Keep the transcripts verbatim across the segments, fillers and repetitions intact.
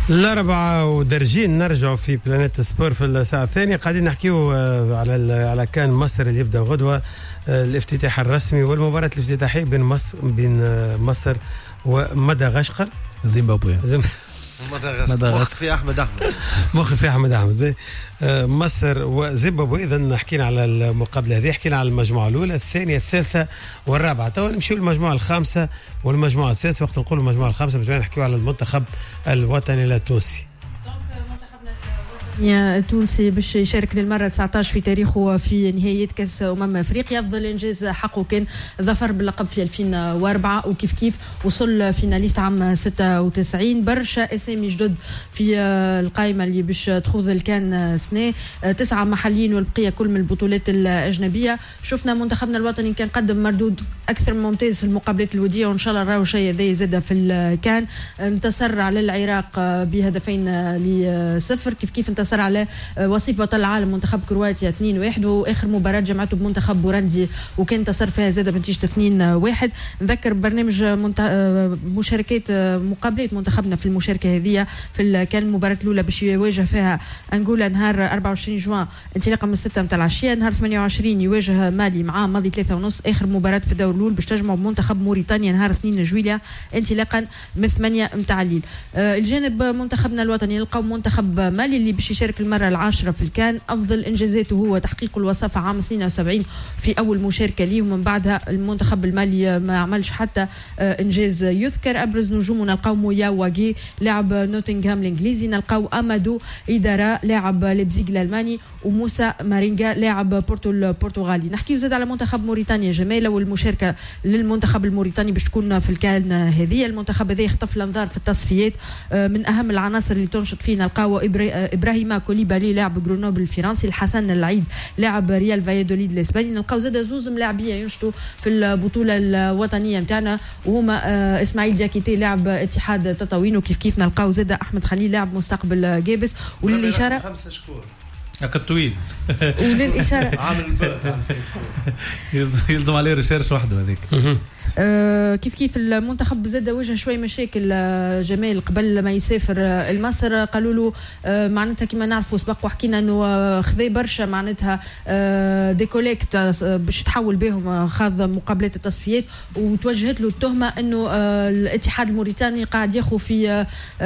الأربعة ودرجين نرجعوا في بلانيت سبور في الساعة الثانية. قاعدين نحكيو على على كان مصر اللي يبدأ غدوة الافتتاح الرسمي والمباراة الافتتاحية بين مصر بين مصر ومدغشقر زيمبابوي زم... مدغشقر مخ في أحمد أحمد مخ في أحمد أحمد مصر وزيمبابوي. إذا حكينا على المقابلة هذه، حكينا على المجموعة الأولى الثانية الثالثة والرابعة. تو نمشيو للمجموعة الخامسة والمجموعة السادسة. وقت نقول المجموعة الخامسة بتبين نحكيو على المنتخب الوطني التونسي التونسي باش يشارك للمرة تسعة عشر في تاريخه في نهائية كأس أمم أفريقيا. أفضل إنجاز حقه كان ظفر باللقب في ألفين وأربعة، وكيف كيف وصل فيناليست عام ستة وتسعين. برشا أسامي جدد في القائمة اللي باش تخوض الكان سنة، تسعة محليين والبقية كل من البطولات الأجنبية. شفنا منتخبنا الوطني كان قدم مردود أكثر ممتاز في المقابلات الودية، وإن شاء الله نراو شيء ذي زاد في الكان. انتصر على العراق بهدفين لصفر، كيف كيف انتصر على وصيف بطل العالم منتخب كرواتيا اثنين واحد، واخر مباراه جمعته بمنتخب بوروندي وكان انتصر فيها زاد بنتيجه اثنين واحد. نذكر برنامج منت... مشاركات مقابلات منتخبنا في المشاركه هذه في ال... كان المباراه الاولى باش يواجه فيها انغولا نهار أربعة وعشرين جوان انطلاقا من ستة متاع العشيه. نهار ثمانية وعشرين يواجه مالي مع ماضي ثلاثة ونص. اخر مباراه في الدور الاول باش تجمعوا بمنتخب موريتانيا نهار اثنين جويليا انطلاقا من ثمانية متاع الليل. آه الجانب منتخبنا الوطني نلقاو منتخب مالي اللي باش يشارك المرة العاشرة في الكان. أفضل إنجازاته هو تحقيق الوصافة عام اثنين وسبعين في أول مشاركة ليه، ومن بعدها المنتخب المالي ما عملش حتى إنجاز يذكر. أبرز نجومه نلقاو مويا واجي لاعب نوتنغهام الإنجليزي، نلقاو أمادو إدارا لاعب ليبزيغ الألماني، وموسى مارينجا لاعب بورتو البرتغالي. نحكيو زاد على منتخب موريتانيا جمالة والمشاركة للمنتخب الموريتاني باش تكون في الكان هذه. المنتخب هذا يخطف الأنظار في التصفيات، من أهم العناصر اللي تنشط فيه نلقاو إبراهيم كوليبالي لاعب غرونوبل الفرنسي، الحسن العيد لاعب ريال فايادوليد الاسباني. نلقاو زاد زوز ملاعبيه ينشطوا في البطوله الوطنيه نتاعنا، وهما اسماعيل دياكيتي لاعب اتحاد تطاوين، وكيف كيف نلقاو زاد احمد خليل لاعب مستقبل جابس. وللاشاره خمسة شكور هكا طويل وللاشاره عامل البث على الفيسبوك يلزم عليه ريشيرش وحده هذيك. أه كيف كيف المنتخب زاد واجه شوي مشاكل جمال قبل ما يسافر المصر. قالوا له أه معناتها كما نعرفوا سبق وحكينا انه خذي برشا معناتها أه ديكوليكت باش تحول بهم خاض مقابلات التصفيات، وتوجهت له التهمه انه أه الاتحاد الموريتاني قاعد ياخذ في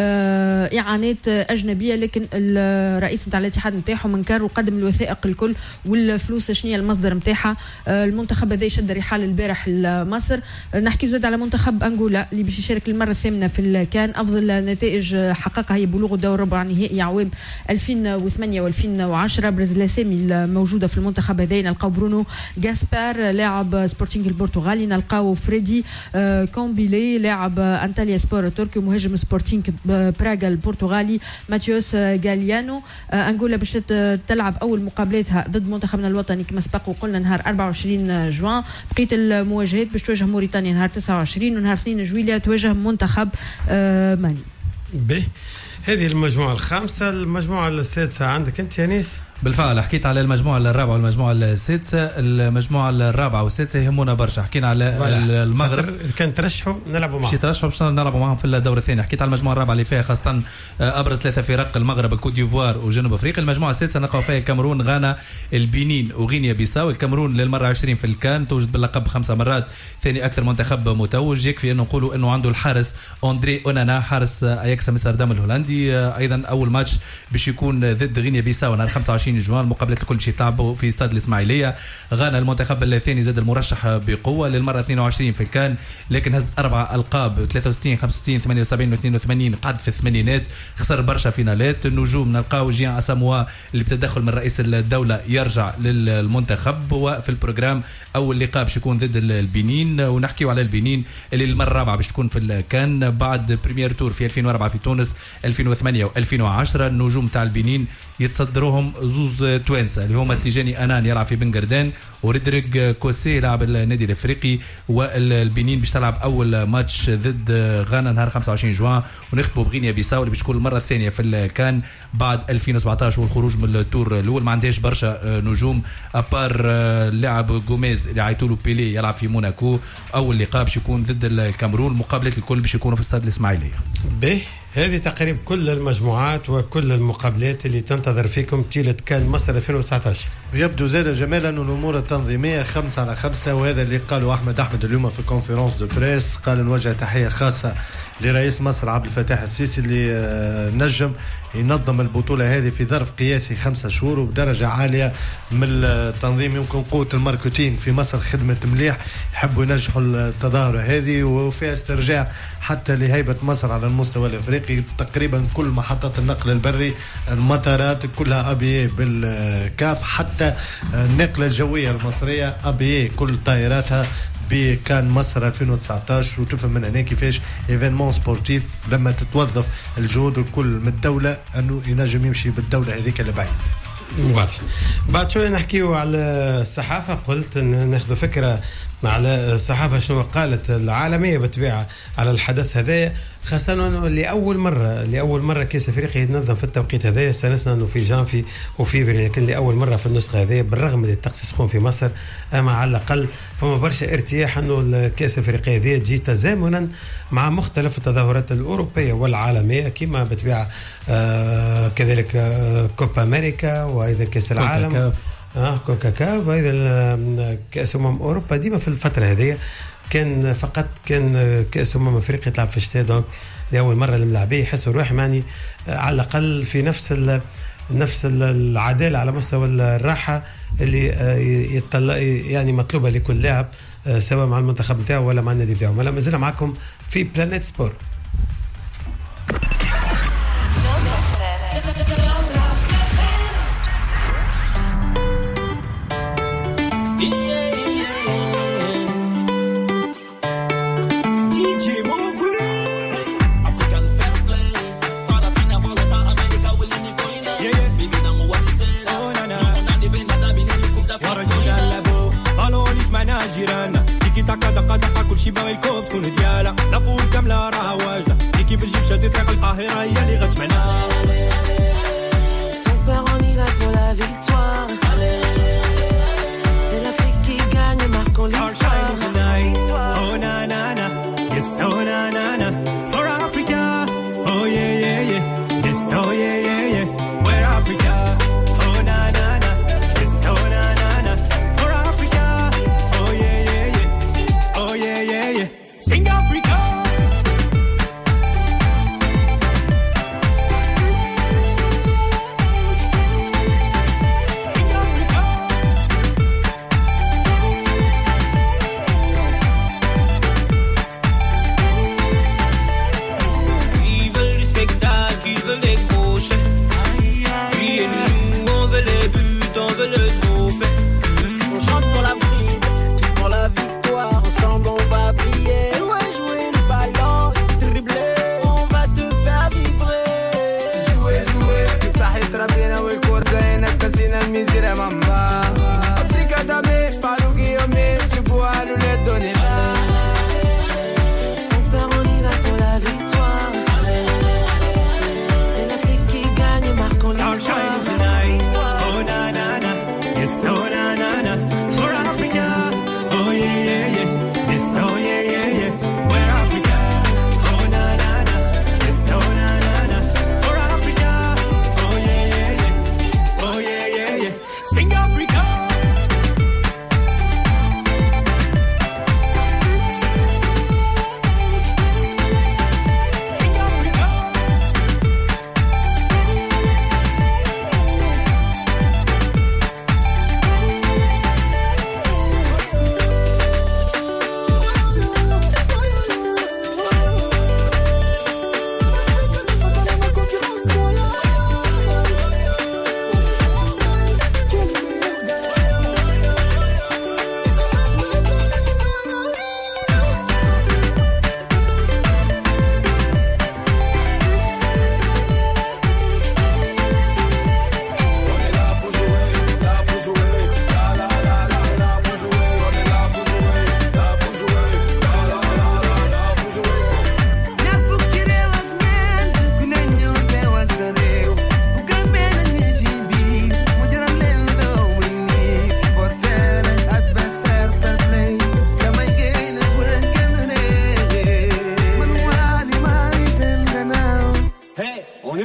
أه اعانات اجنبيه، لكن الرئيس نتاع الاتحاد نتاعهم انكر وقدم الوثائق الكل والفلوس شنو المصدر نتاعها. أه المنتخب هذا شد رحال البارح لمصر. نحكي زاد على منتخب أنغولا اللي باش يشارك للمرة الثامنة في الكان. أفضل نتائج حققها هي بلوغ الدور ربع نهائي عوام ألفين وثمانية وألفين وعشرة. برز الأسامي الموجودة في المنتخب هذا نلقاو برونو غاسبار لاعب سبورتينغ البرتغالي، نلقاو فريدي كومبيلي لاعب أنتاليا سبور التركي ومهاجم سبورتينغ براغا البرتغالي، ماتيوس غاليانو. أنغولا باش تلعب أول مقابلاتها ضد منتخبنا الوطني كما سبق وقلنا نهار أربعة وعشرين جوان. بقية المواجهات باش تواجه موريتانيا نهار تسعة وعشرين، ونهار اثنين جويليا تواجه منتخب آه مالي. به هذه المجموعة الخامسة. المجموعة السادسة عندك أنت يا نيس؟ بالفعل حكيت على المجموعة الرابعة والمجموعة السادسة. المجموعة الرابعة والسادسة يهمونا برشا. حكينا على المغرب كان ترشحوا نلعبوا معهم، شي ترشحوا باش نلعبوا معهم في الدور الثاني. حكيت على المجموعة الرابعة اللي فيها خاصة أبرز ثلاثة فرق المغرب الكوت ديفوار وجنوب أفريقيا. المجموعة السادسة نلقاو فيها الكاميرون غانا البنين وغينيا بيساو. الكاميرون للمرة عشرين في الكان، توجد باللقب خمسة مرات، ثاني أكثر منتخب متوج. يكفي أن نقولوا أنه عنده الحارس أندري أونانا حارس أياكس أمستردام الهولندي. أيضا أول ماتش باش يكون ضد غينيا بيساو نهار خمسة وعشرين جوان. المقابلات الكل باش يتلعبوا في استاد الإسماعيلية. غانا المنتخب الثاني زاد المرشح بقوة للمرة اثنين وعشرين في الكان، لكن هز أربعة ألقاب ثلاثة وستين خمسة وستين ثمانية وسبعين واثنين وثمانين، قعد في الثمانينات، خسر برشا فينالات. النجوم نلقاو جيان أساموا اللي بتدخل من رئيس الدولة يرجع للمنتخب، وفي البروجرام أول لقاء باش يكون ضد البنين. ونحكيو على البنين اللي المرة الرابعة باش تكون في الكان بعد بريمير تور في ألفين وأربعة في تونس ألفين وثمانية وألفين وعشرة. النجوم تاع البنين يتصدروهم زوز توانسه اللي هما تيجاني انان يلعب في بنغردان وريدريك كوسي لاعب النادي الافريقي. والبنين باش تلعب اول ماتش ضد غانا نهار خمسة وعشرين جوان، ونختموا بغينيا بيساو اللي باش تكون المره الثانيه في الكان بعد ألفين وسبعطاش والخروج من التور الاول. ما عندهاش برشا نجوم ابار لاعب غوميز اللي عيطولو بيلي يلعب في موناكو. اول لقاء باش يكون ضد الكاميرون، مقابلات الكل باش يكونوا في استاد الاسماعيليه. به هذه تقريبا كل المجموعات وكل المقابلات اللي تنتظر فيكم طيلة كان مصر ألفين وتسعطاش. ويبدو زاد جمالا أن الأمور التنظيمية خمسة على خمسة، وهذا اللي قاله أحمد أحمد اليوم في كونفرنس دو بريس. قال نوجه تحية خاصة لرئيس مصر عبد الفتاح السيسي اللي نجم ينظم البطولة هذه في ظرف قياسي خمسة شهور وبدرجة عالية من التنظيم. يمكن قوة الماركتينج في مصر خدمة مليح، يحبوا ينجحوا التظاهرة هذه وفيها استرجاع حتى لهيبة مصر على المستوى الأفريقي. تقريبا كل محطات النقل البري المطارات كلها أبي بالكاف، حتى النقلة الجوية المصرية أبي كل طائراتها بكان مصر ألفين وتسعطاش. وتفهم من هنا كيفاش ايفينمون سبورتيف لما تتوظف الجهود الكل من الدولة أنه ينجم يمشي بالدولة هذيك لبعيد. واضح. بعد شوية نحكيو على الصحافة. قلت أن ناخذ فكرة على الصحافة شنو قالت العالمية بتبيع على الحدث هذا، خاصة أنه لأول مرة لأول مرة كأس أفريقيا يتنظم في التوقيت هذا. استانسنا أنه في جانفي وفيفري، لكن لأول مرة في النسخة هذه بالرغم من الطقس سخون في مصر، أما على الأقل فما برشا ارتياح أنه الكأس أفريقيا هذه تجي تزامنا مع مختلف التظاهرات الأوروبية والعالمية كما بتبيع آه كذلك آه كوبا أمريكا وأيضا كأس العالم اه كونكاكاف وايضا كاس امم اوروبا. ديما في الفتره هذه كان فقط كان كاس امم افريقيا تلعب في الشتاء، دونك لاول مره الملاعبيه يحسوا روحهم يعني على الاقل في نفس نفس العداله على مستوى الراحه اللي يطلع يعني مطلوبه لكل لاعب سواء مع المنتخب نتاعو ولا مع النادي نتاعو. ما زلنا معكم في بلانيت سبور. شي باغي الكوب تكون ديالها لا فول كامله راها واجده كي بتجيب شادي طريق القاهره هي اللي غتجمعنا. Son père on y va pour la victoire. C'est l'Afrique qui gagne, marquons l'histoire. Oh na na na, yes oh na na na, for Africa. Oh yeah yeah yeah, yes oh yeah yeah yeah, we're Africa. Oh na na na, yes oh na na na, for Africa. Oh yeah yeah yeah, oh yeah yeah yeah, sing Africa.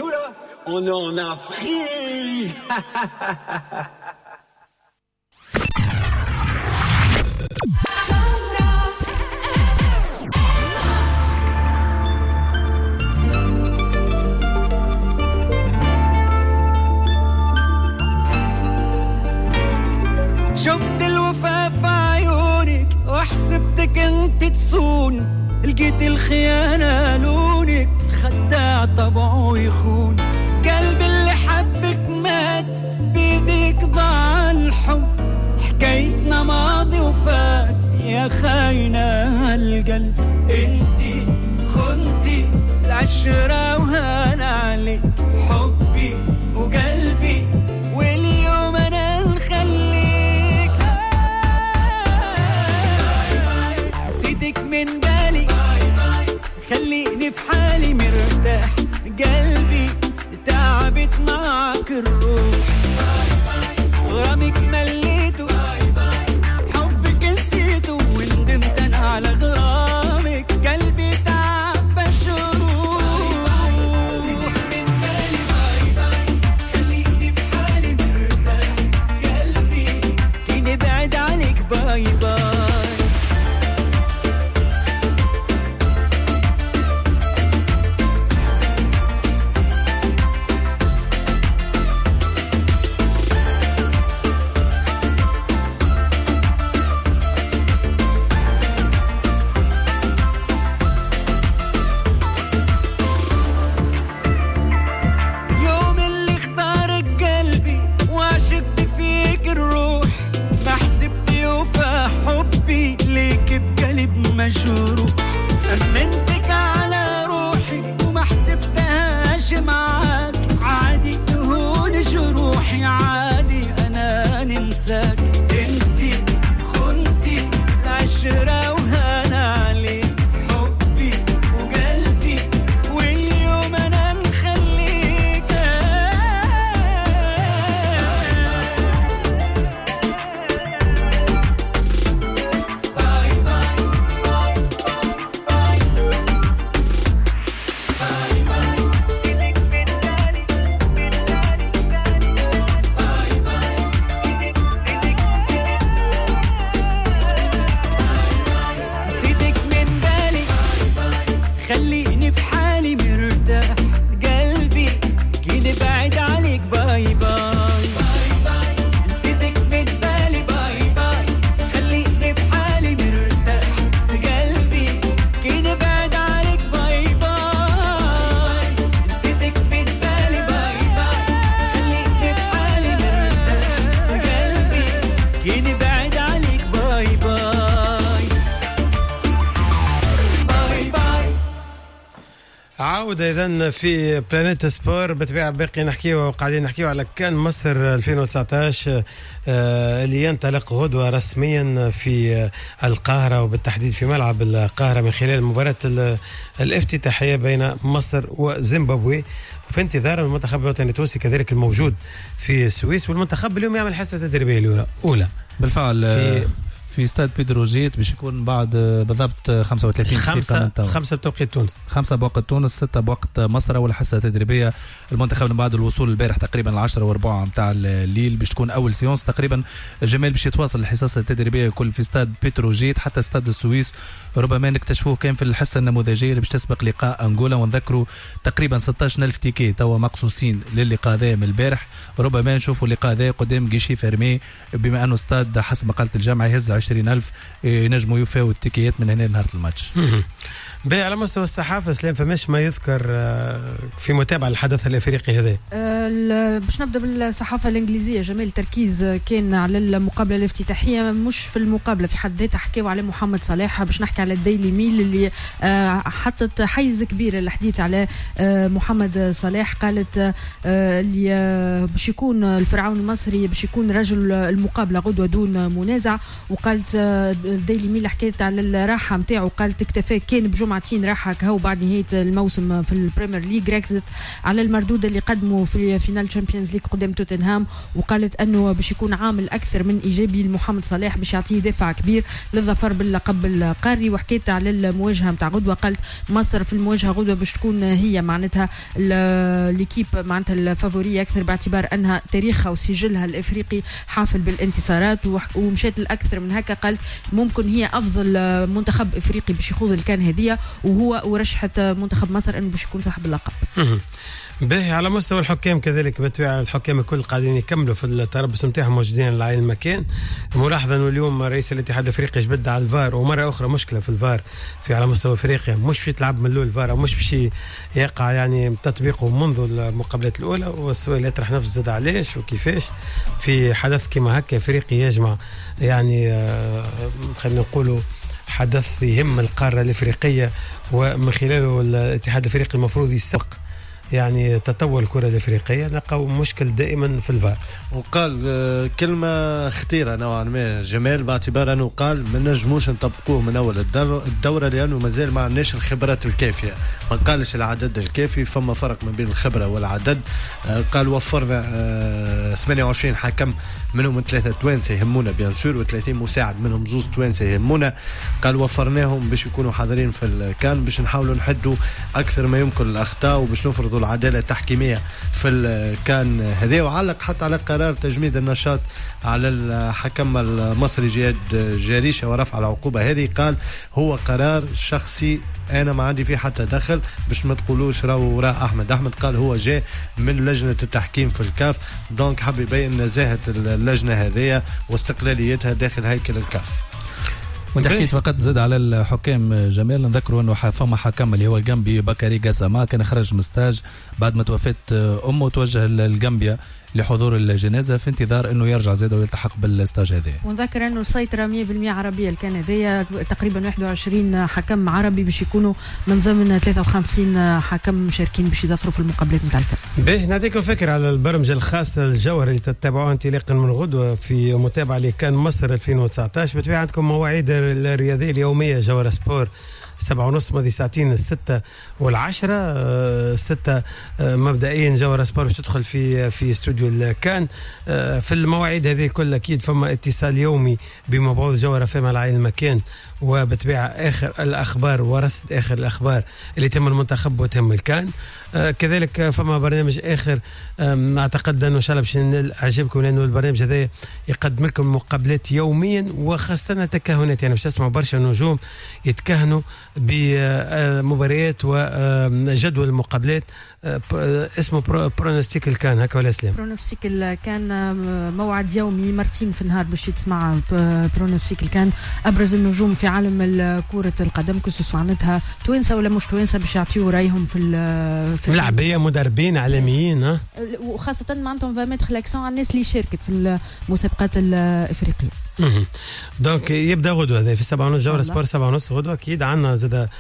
où là? On est en Afrique. شفت الوفاء في عيونك وحسبتك انت تصون، لقيت الخيانة لونك خداع طبعه يخون. قلبي اللي حبك مات بيديك ضاع الحب، حكايتنا ماضي وفات يا خاينة هالقلب. انتي خنتي العشرة وهان عليك حبي وقلبي، واليوم انا نخليك نسيتك من بالي، خليني في حالي مرتاح. قلبي تعبت معك الروح، غرامك مليته حبك نسيته، وندمت انا على غرامك. قلبي تعب شروح، نسيتك من بالي، خليني في حالي مرتاح. قلبي كي نبعد عنك باي باي. مجروح أمنتك على روحي وما حسبتهاش معاك، عادي تهون جروحي، عادي أنا ننساك. انتي خنتي العشرة وهان عليك حبي وقلبي، واليوم أنا نخليك باي باي. خليني في حالي مرتاح. قلبي كي نبعد عليك باي باي. نسيتك من بالي باي باي. خليني في حالي مرتاح. قلبي كي نبعد عليك باي باي. نسيتك من بالي باي باي. خليني في حالي مرتاح. قلبي كي نبعد عليك باي باي. عودة إذن في بلانيت سبور بطبيعة باقي نحكيه وقاعدين نحكيه على كان مصر ألفين وتسعطاش آه اللي ينطلق غدوة رسميا في القاهرة وبالتحديد في ملعب القاهرة من خلال مباراة الافتتاحية بين مصر وزيمبابوي، في انتظار المنتخب الوطني التونسي كذلك الموجود في السويس. والمنتخب اليوم يعمل حصة تدريبية الأولى بالفعل في في استاد بيدروجيت باش يكون بعد بالضبط خمسة وثلاثين خمسة خمسة بتوقيت تونس، خمسة بوقت تونس، ستة بوقت مصر. أول حصة تدريبية المنتخب من بعد الوصول البارح تقريبا العشرة وربع متاع الليل باش تكون أول سيونس تقريبا. جمال باش يتواصل الحصص التدريبية الكل في استاد بيتروجيت حتى استاد السويس ربما نكتشفوه كان في الحصة النموذجية اللي باش تسبق لقاء أنغولا. ونذكروا تقريبا ستة عشر ألف تيكي توا مقصوصين للقاء ذا من البارح، ربما نشوفوا اللقاء ذا قدام جيشي فيرمي بما أنه استاد حسب ما قالت الجامعة يهز عشرين ألف ينجموا يفاووا التيكيات من هنا لنهار الماتش. باهي على مستوى الصحافة سلام فماش ما يذكر في متابعة الحدث الافريقي هذا؟ أه باش نبدا بالصحافة الانجليزية. جمال تركيز كان على المقابلة الافتتاحية مش في المقابلة في حد ذاتها، حكاوا على محمد صلاح. باش نحكي على الديلي ميل اللي أه حطت حيز كبير للحديث على أه محمد صلاح. قالت أه اللي أه باش يكون الفرعون المصري باش يكون رجل المقابلة غدوة دون منازع. وقالت أه الديلي ميل حكيت على الراحة نتاعو، قالت اكتفى كان بجمعة جمعتين راح هكا وبعد نهايه الموسم في البريمير ليج ركزت على المردود اللي قدموا في فينال تشامبيونز ليج قدام توتنهام، وقالت انه باش يكون عامل اكثر من ايجابي لمحمد صلاح باش يعطيه دفع كبير للظفر باللقب القاري. وحكيت على المواجهه نتاع غدوه، قالت مصر في المواجهه غدوه باش تكون هي معناتها ليكيب معناتها الفافوريه اكثر، باعتبار انها تاريخها وسجلها الافريقي حافل بالانتصارات، ومشات الاكثر من هكا. قالت ممكن هي افضل منتخب افريقي باش يخوض الكان هذه، وهو ورشحت منتخب مصر انه باش يكون صاحب اللقب. باهي على مستوى الحكام كذلك بالطبيعه الحكام الكل قاعدين يكملوا في التربص نتاعهم موجودين على عين المكان. ملاحظه انه اليوم رئيس الاتحاد الافريقي جبد على الفار، ومره اخرى مشكله في الفار في على مستوى افريقيا، مش في تلعب من الاول الفار، مش باش يقع يعني تطبيقه منذ المقابلات الاولى. والسؤال يطرح نفسه زاد علاش وكيفاش في حدث كما هكا افريقي يجمع يعني آه خلينا نقولوا حدث يهم القاره الافريقيه، ومن خلاله الاتحاد الافريقي المفروض يسبق يعني تطور الكرة الافريقيه، لقوا مشكل دائما في الفار. وقال كلمه خطيره نوعا ما جمال، باعتبار انه قال ما نجموش نطبقوه من اول الدوره لانه مازال ما عندناش الخبرات الكافيه. ما قالش العدد الكافي، فما فرق ما بين الخبره والعدد. قال وفرنا ثمانية وعشرين حكم، منهم ثلاثه توانسه يهمونا بيان سور، و30 مساعد منهم زوز توانسه يهمونا. قال وفرناهم باش يكونوا حاضرين في الكان، باش نحاولوا نحدوا اكثر ما يمكن الاخطاء، وباش نفرضوا العداله التحكيميه في الكان هذا. وعلق حتى على قرار تجميد النشاط على الحكم المصري جهاد جاريشه ورفع العقوبه هذه. قال هو قرار شخصي، انا ما عندي فيه حتى دخل، باش ما تقولوش راهو وراء احمد احمد. قال هو جاء من لجنه التحكيم في الكاف، دونك حب يبين نزاهه اللجنه هذه واستقلاليتها داخل هيكل الكاف. وانت حكيت فقط زاد على الحكام جمال، نذكروا انه فما حكم اللي هو الجنبي بكري قاسما كان خرج من ستاج بعد ما توفت امه، وتوجه للجنبيا لحضور الجنازه في انتظار انه يرجع زاد ويلتحق بالستاج هذا. ونذكر انه السيطره مية بالمية عربيه الكان هذايا، تقريبا واحد وعشرين حكم عربي باش يكونوا من ضمن ثلاثة وخمسين حكم مشاركين باش يظفروا في المقابلات نتاع الكان. باهي نعطيكم فكره على البرمجه الخاصه الجوهري اللي تتبعوها انطلاقا من غدوه في متابعه لكان مصر ألفين وتسعطاش. بالطبيعه عندكم مواعيد الرياضيه اليوميه جوهر سبور سبعة ونص ماضي ساعتين الستة والعشرة. آه ستة آه مبدئيا جوهر سبور باش تدخل في في استوديو الكان. آه في المواعيد هذه كل اكيد فما اتصال يومي بمبعوث جوهر فهم على عين المكان، وبتبيع اخر الاخبار ورصد اخر الاخبار اللي تم المنتخب وتم الكان. آه كذلك فما برنامج اخر اعتقد انه ان شاء الله باش يعجبكم، لانه البرنامج هذا يقدم لكم مقابلات يوميا، وخاصه تكهنات، يعني باش تسمعوا برشا نجوم يتكهنوا بمباريات وجدول المقابلات. اسمه برونوستيك الكان هكا ولا سلام؟ برونوستيك الكان موعد يومي مرتين في النهار باش تسمع برونوستيك الكان ابرز النجوم في عالم كرة القدم، كسوا معناتها توانسه ولا مش توانسه، باش يعطيوا رايهم في في ملاعبيه مدربين عالميين، ها وخاصه معناتهم فاميتر لاكسون على الناس اللي شاركت في المسابقات الافريقيه. دونك يبدا غدوه هذا في سبعة ونص جوهر سبور سبعة ونص غدوه. اكيد عندنا زاد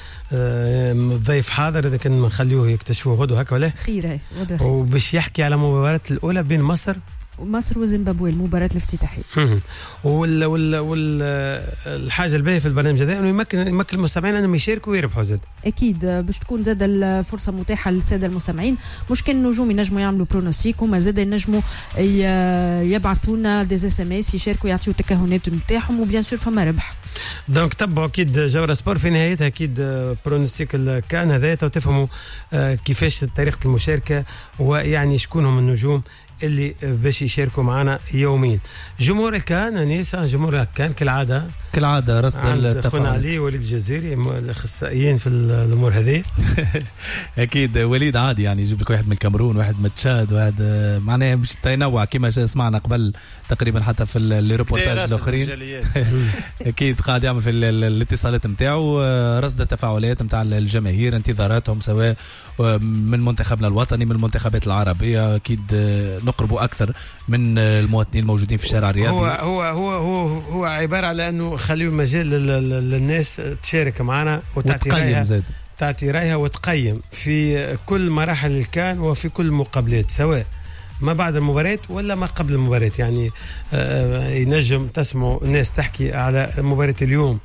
ضيف حاضر اذا كان نخليوه يكتشفوه غدوه هكا ولا خير، وباش يحكي على مباراة الاولى بين مصر مصر وزيمبابوي، المباراة الافتتاحية. وال وال وال الحاجة الباهية في البرنامج هذا انه يمكن يمكن المستمعين انهم يشاركوا ويربحوا زاد. اكيد باش تكون زاد الفرصة متاحة للسادة المستمعين، مش كان النجوم ينجموا يعملوا برونوستيك، هما زاد ينجموا يبعثوا لنا دي اس ام اس يشاركوا يعطيوا التكهنات نتاعهم، وبيان سور فما ربح. دونك تبعوا اكيد جوهر سبور في نهايتها اكيد برونوستيك كان هذا وتفهموا كيفاش طريقة المشاركة، ويعني شكونهم النجوم اللي باش يشاركوا معنا يوميا. جمهور الكان انيسه، جمهور الكان كالعاده كالعاده رصد التفاعل علي وليد الجزيري الاخصائيين في الامور هذه. اكيد وليد عادي يعني يجيب لك واحد من الكاميرون، واحد من تشاد، واحد معناه باش تنوع كما سمعنا قبل تقريبا حتى في الريبورتاج الاخرين. اكيد قاعد يعمل في الاتصالات نتاعو رصد التفاعلات نتاع الجماهير، انتظاراتهم سواء من منتخبنا الوطني من المنتخبات العربيه. اكيد نقربوا اكثر من المواطنين الموجودين في الشارع الرياضي. هو هو هو هو, هو عباره على انه خليوا مجال للناس تشارك معنا وتعطي رايها تعطي رايها وتقيم في كل مراحل الكان وفي كل المقابلات، سواء ما بعد المباريات ولا ما قبل المباريات. يعني آه ينجم تسمعوا الناس تحكي على مباراة اليوم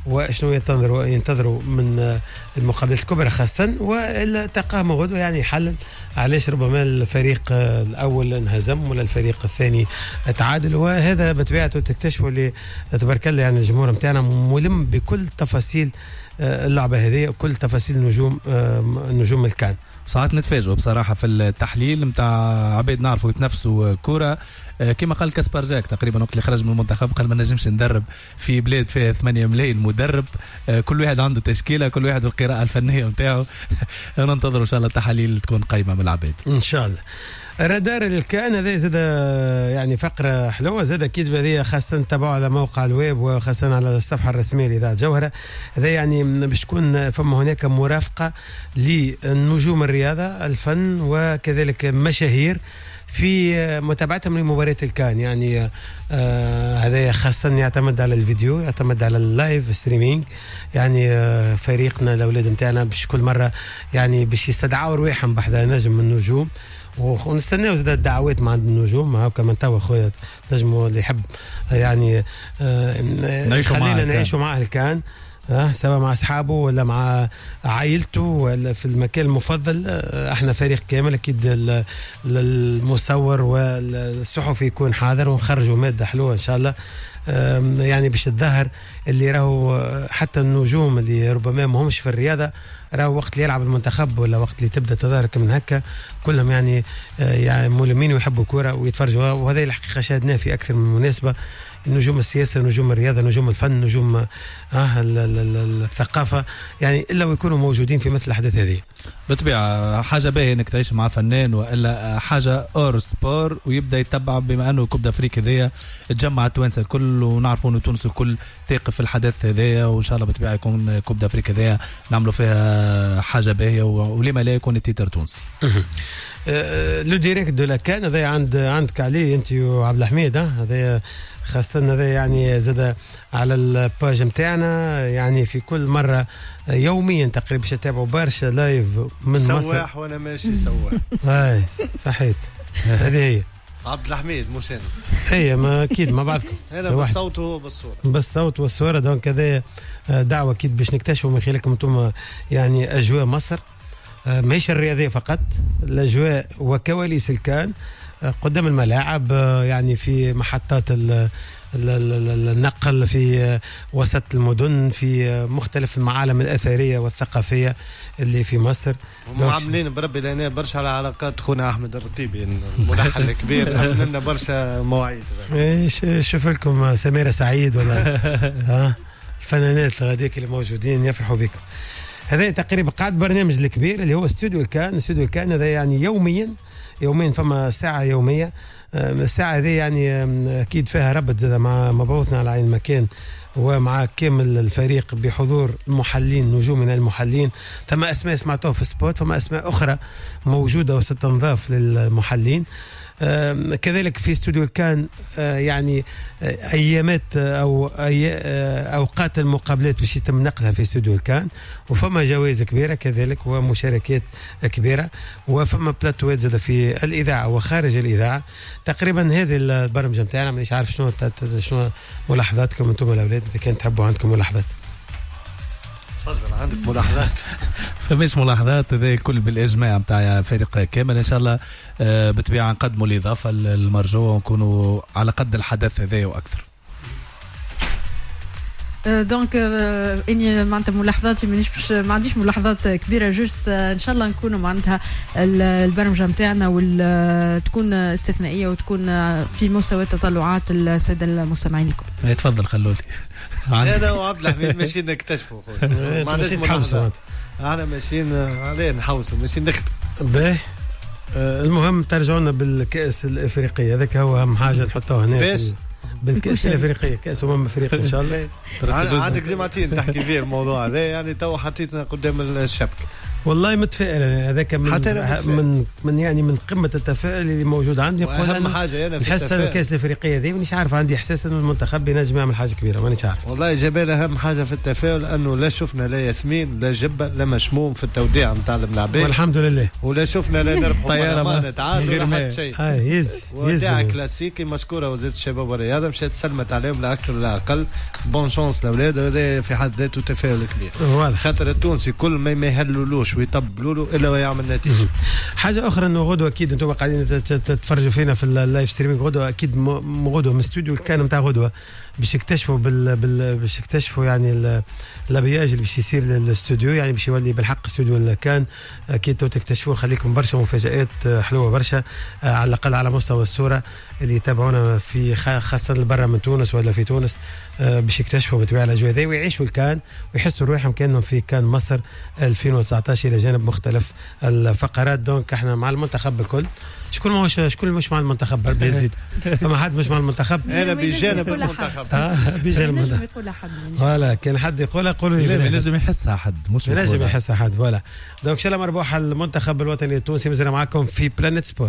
وشنو ينتظروا ينتظروا من المقابلات الكبرى خاصة، والتقام غدوة يعني يحلل علاش ربما الفريق الأول انهزم ولا الفريق الثاني تعادل. وهذا بطبيعته تكتشفوا اللي تبارك الله يعني الجمهور متاعنا ملم بكل تفاصيل اللعبة هذه وكل تفاصيل نجوم نجوم الكان. ساعات نتفاجئوا بصراحة في التحليل متاع عباد نعرفوا يتنافسوا كرة كما قال كاسبر جاك تقريبا وقت اللي خرج من المنتخب قال ما نجمش ندرب في بلاد فيها ثمانية ملايين مدرب، كل واحد عنده تشكيلة كل واحد والقراءة الفنية نتاعو. ننتظر إن شاء الله التحاليل تكون قايمة من العباد إن شاء الله. رادار الكائن هذا زاد يعني فقرة حلوة زاد أكيد بهذه خاصة نتابعوا على موقع الويب وخاصة على الصفحة الرسمية لإذاعة جوهرة. هذا يعني باش تكون فما هناك مرافقة لنجوم الرياضة الفن وكذلك مشاهير في متابعتهم لمباريات الكان. يعني آه هذا خاصة يعتمد على الفيديو يعتمد على اللايف ستريمينج. يعني آه فريقنا الأولاد متاعنا باش كل مرة يعني باش يستدعوا رواحهم بحذا نجم من النجوم ونستناو زاد الدعوات مع النجوم هاكا من توا خويا نجموا اللي يحب يعني آه خلينا نعيشوا معاه الكان أه سواء مع أصحابه ولا مع عائلته ولا في المكان المفضل. أه احنا فريق كامل أكيد المصور والصحفي يكون حاضر ونخرجوا مادة حلوة إن شاء الله. يعني باش الظهر اللي راهو حتى النجوم اللي ربما ما همش في الرياضة راهو وقت اللي يلعب المنتخب ولا وقت اللي تبدأ تظاهرك من هكا كلهم يعني يعني ملمين ويحبوا كورة ويتفرجوا. وهذا الحقيقة شاهدناه في أكثر من مناسبة. نجوم السياسة نجوم الرياضة نجوم الفن نجوم آه الثقافة يعني إلا ويكونوا موجودين في مثل الأحداث هذه. بالطبيعة حاجة باهية انك تعيش مع فنان والا حاجة اور سبور ويبدا يتبع بما انه كوب دافريك هذيا تجمع التوانسه الكل ونعرفوا انه تونس الكل تقف في الحدث هذايا وان شاء الله بالطبيعة يكون كوب دافريك هذيا نعملوا فيها حاجة باهية ولما لا يكون التيتر تونسي. لو ديريكت دو لا كان هذا عند عندك عليه انت وعبد الحميد هذا خاصة هذا يعني زاد على الباج متاعنا يعني في كل مرة يوميا تقريبا باش تتابعوا برشا لايف من سواح مصر. سواح وانا ماشي سواح. هاي صحيت هذه هي عبد الحميد مش انا. هي ما اكيد مع بعضكم. انا بالصوت وبالصورة. بالصوت والصورة دونك هذا دعوة اكيد باش نكتشفوا من خلالكم انتم يعني اجواء مصر ماهيش الرياضية فقط الاجواء وكواليس الكان قدام الملاعب يعني في محطات النقل في وسط المدن في مختلف المعالم الأثرية والثقافية اللي في مصر. ومعاملين بربي لنا برشا على علاقات خونا أحمد الرطيبي الملحن الكبير عمل لنا برشا مواعيد. ايش شوف لكم سميرة سعيد ولا ها الفنانات غاديك اللي موجودين يفرحوا بكم. هذا تقريبا قاعد برنامج الكبير اللي هو استوديو الكان. استوديو الكان هذا يعني يوميا يومين فما ساعة يومية. الساعة هذه يعني أكيد فيها ربط زي مع مبعوثنا على عين المكان ومع كامل الفريق بحضور المحلين نجومنا المحلين. ثم أسماء سمعتوها في سبوت فما أسماء أخرى موجودة وستنضاف للمحلين. آه كذلك في استوديو الكان آه يعني آه ايامات او أي اوقات المقابلات باش يتم نقلها في استوديو الكان وفما جوائز كبيره كذلك ومشاركات كبيره وفما بلاتوات زاد في الاذاعه وخارج الاذاعه. تقريبا هذه البرمجه نتاعنا مانيش عارف شنو شنو ملاحظاتكم انتم الاولاد اذا كان تحبوا عندكم ملاحظات. تفضل عندك ملاحظات. فماش ملاحظات هذا الكل بالاجماع نتاع فريق كامل ان شاء الله. آه بالطبيعه نقدموا الاضافه المرجوه ونكونوا على قد الحدث هذا واكثر. دونك اني معناتها ملاحظاتي مانيش باش ما عنديش ملاحظات كبيره جوست ان شاء الله نكونوا معناتها البرمجه نتاعنا وتكون استثنائيه وتكون في مستوى تطلعات الساده المستمعين الكل. تفضل خلولي. انا وعبد الحميد ماشيين نكتشفوا خويا. ما عندناش ملاحظات. انا ماشيين عليه نحوسوا ماشيين نخدم. باهي المهم ترجعوا لنا بالكأس الافريقيه هذاك هو اهم حاجه نحطوه هنا بالكأس الافريقيه كأس امم افريقيا ان شاء الله. عندك جمعتين تحكي فيه الموضوع هذا يعني تو حطيتنا قدام الشبكه. والله متفائل هذاك من من من يعني من قمه التفاؤل اللي موجود عندي. اهم حاجه انا في نحس الكاس الافريقيه هذه مانيش عارف، عندي احساس انه المنتخب بينجم يعمل حاجه كبيره مانيش عارف والله. جبال اهم حاجه في التفاؤل انه لا شفنا لا ياسمين لا جبه لا مشموم في التوديع نتاع الملاعبين والحمد لله، ولا شفنا لا نربحوا طياره ما نتعادلوا ولا حتى شيء. اي يز وداع كلاسيكي مشكوره وزاره الشباب والرياضه مشات سلمت عليهم لا اكثر ولا اقل. بون شانس الاولاد، هذا في حد ذاته تفاؤل كبير خاطر التونسي كل ما ما يهللوش ويطبلوا له الا ويعمل نتيجه. حاجه اخرى انه غدوه اكيد انتم قاعدين تتفرجوا فينا في اللايف ستريمينج، غدوه اكيد غدوه من استوديو كان نتاع غدوه باش يكتشفوا بال, بال... باش يكتشفوا يعني الابياج اللي باش يصير للاستوديو، يعني باش يولي بالحق استوديو اللي كان اكيد تو تكتشفوه. خليكم برشا مفاجات حلوه برشا على الاقل على مستوى الصوره اللي يتابعونا في خاصه برا من تونس ولا في تونس باش يكتشفوا بطبيعه الاجواء ذي ويعيشوا الكان ويحسوا روحهم كانهم في كان مصر ألفين وتسعطاش الى جانب مختلف الفقرات. دونك احنا مع المنتخب الكل. شكون مش شكون مش مع المنتخب بربي يزيد فما حد مش مع المنتخب. انا بجانب المنتخب اه بجانب المنتخب فوالا كان حد يقولها قولوا لي لازم يحسها حد مش لازم يحسها حد فوالا. دونك ان شاء الله مربوح المنتخب الوطني التونسي. مازال معكم في بلانيت سبور.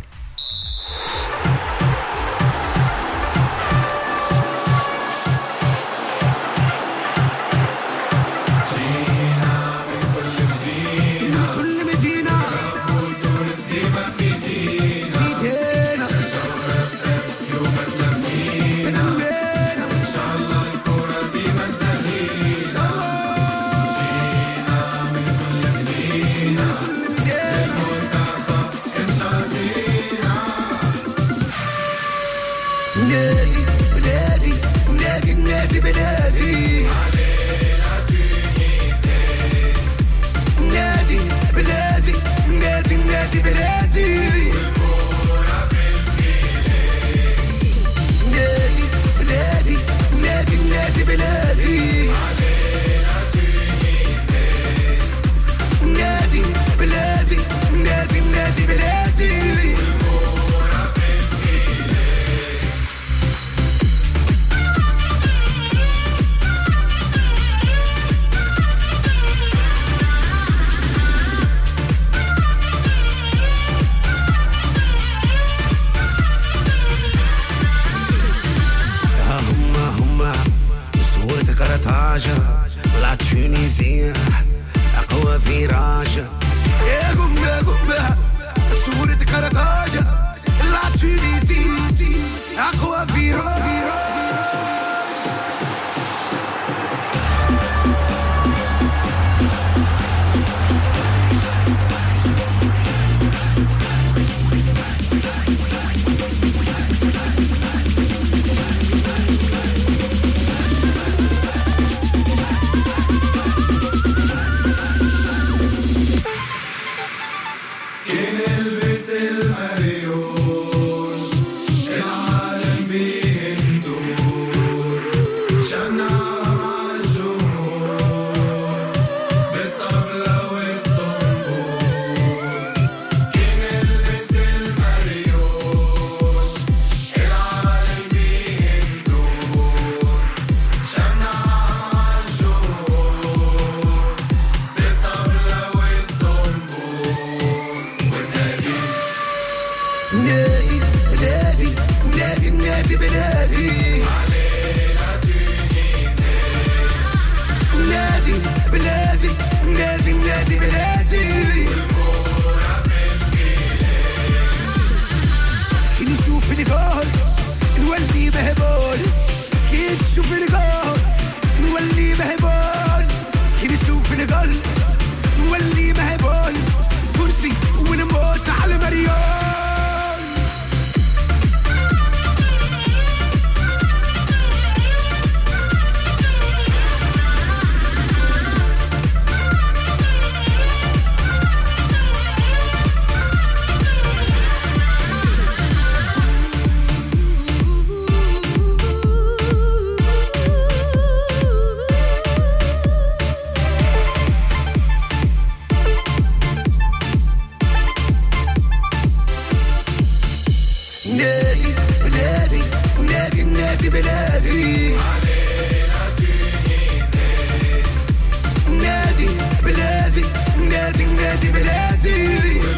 نادي نادي بلادي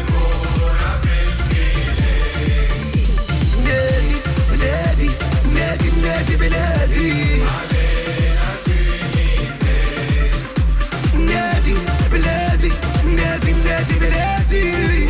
نادي بلادي نادي نادي بلادي نادي بلادي نادي نادي بلادي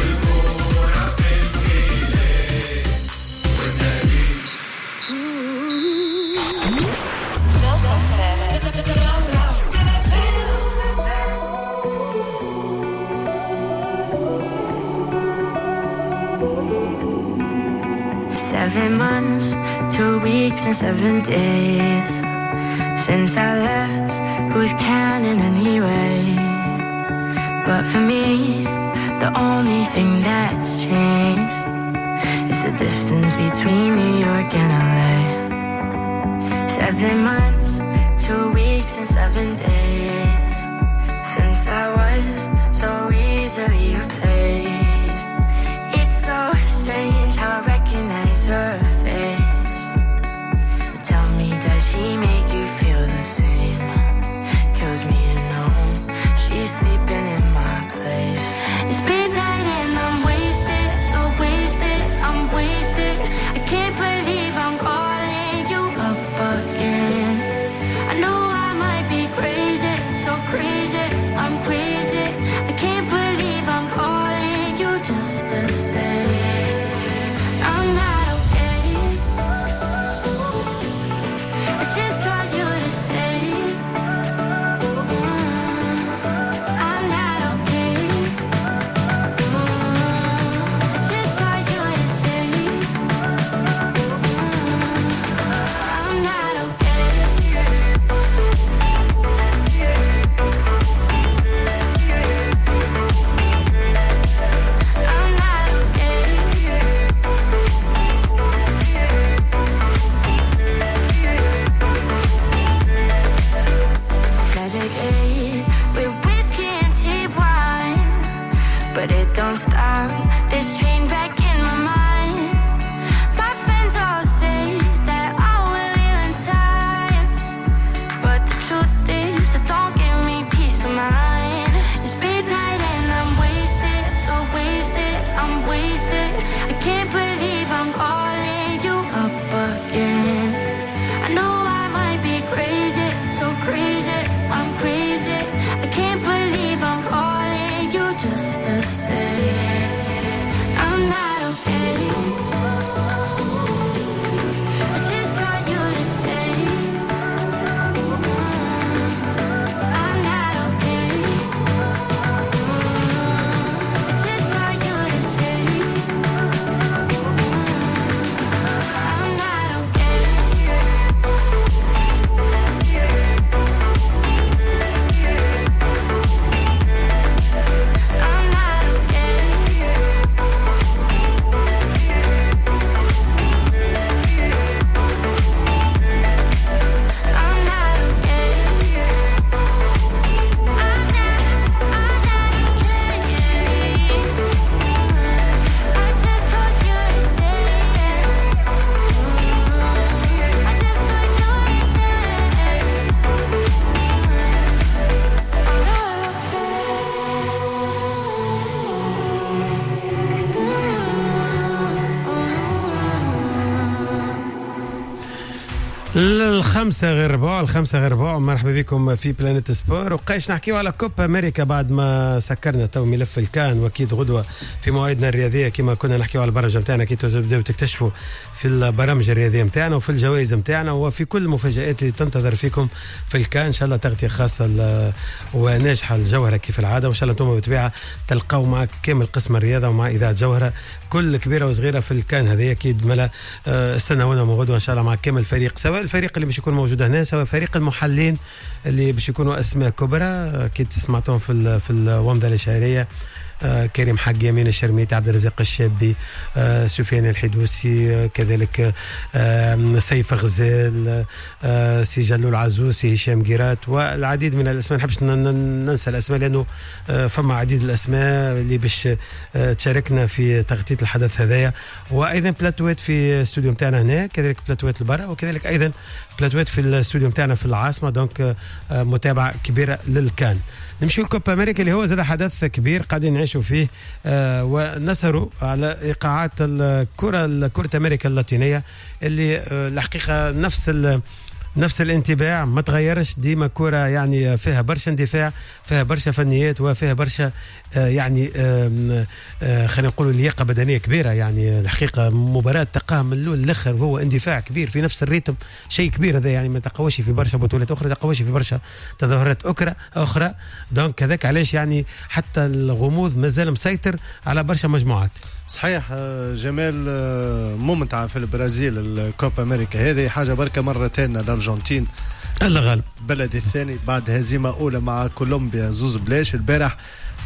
Seven months, two weeks and seven days since I left, who's counting anyway? But for me, the only thing that's changed is the distance between New York and L A. Seven months, two weeks and seven days since I was so easily replaced. It's so strange how I recognize her face. Tell me, does she make you feel the same? Kills me to know she's sleeping in my place. It's midnight and I'm wasted, so wasted, I'm wasted. I can't believe I'm calling you up again. I know I might be crazy, so crazy, I'm crazy. I can't believe I'm calling you just to say I'm not okay. I just called you to say mm, I'm not okay. Mm, I just called you to say mm, I'm not okay. I'm not okay. Medicated with whiskey and cheap wine, but it don't stop this train wreck in my mind. My friends all say that I will live in time, but the truth is it don't give me peace of mind. It's midnight and I'm wasted, so wasted, I'm wasted. I can't believe I'm calling you up again. I know I might be crazy, so crazy, I'm crazy. I can't believe I'm calling you just to say I'm not okay. I just called you to say mm, I'm not okay. Mm, I just called you to say mm, I'm not okay. I'm not okay. I'm not okay. I'm not, I'm not okay. I just called you to say I just called you to الخمسة غير ربع الخمسة غير ربع مرحبا بكم في بلانيت سبور. وقايش نحكيو على كوبا أمريكا بعد ما سكرنا تو ملف الكان، وأكيد غدوة في مواعيدنا الرياضية كما كنا نحكيو على البرامج متاعنا كي تبداو تكتشفوا في البرامج الرياضية متاعنا وفي الجوائز متاعنا وفي كل المفاجآت اللي تنتظر فيكم في الكان. إن شاء الله تغطية خاصة وناجحة الجوهرة كيف العادة، وإن شاء الله انتم بالطبيعة تلقاو مع كامل قسم الرياضة ومع إذاعة جوهرة كل كبيرة وصغيرة في الكان هذه. أكيد ملا استناونا من غدوة إن شاء الله مع كامل الفريق، سواء الفريق اللي باش يكون موجود هنا سواء فريق المحلين اللي باش يكونوا أسماء كبرى. أكيد سمعتهم في ال في الومضة الشهرية آه كريم حق، يمين الشرميتي، عبد الرزاق الشابي، آه سفيان الحدوسي، آه كذلك آه سيف غزال، آه سي جلول عزوسي، هشام جيرات، والعديد من الاسماء. نحبش ننسى الاسماء لانه آه فما عديد الاسماء اللي باش آه تشاركنا في تغطيه الحدث هذايا. وايضا بلاتوات في الاستوديو نتاعنا هنا، كذلك بلاتوات لبرا، وكذلك ايضا بلاتوات في الاستوديو نتاعنا في العاصمه. دونك آه متابعه كبيره للكان. نمشي لكوبا امريكا اللي هو زاد حدث كبير قاعدين نعيشوا فيه، آه ونسروا على ايقاعات الكره كره امريكا اللاتينيه اللي آه الحقيقه نفس نفس الانطباع ما تغيرش. ديما كرة يعني فيها برشا اندفاع، فيها برشا فنيات، وفيها برشا آه يعني آه آه خلينا نقولوا لياقة بدنية كبيرة. يعني الحقيقة مباراة تقام من الاول للاخر وهو اندفاع كبير في نفس الريتم، شيء كبير هذا. يعني ما تقوش في برشا بطولات اخرى، تقوش في برشا تظاهرات اخرى اخرى دونك كذاك علاش يعني حتى الغموض مازال مسيطر على برشا مجموعات. صحيح جمال، ممتعة في البرازيل الكوبا أمريكا هذه حاجة بركة. مرتين الأرجنتين الله غالب بلد الثاني بعد هزيمة أولى مع كولومبيا زوز بلاش البارح.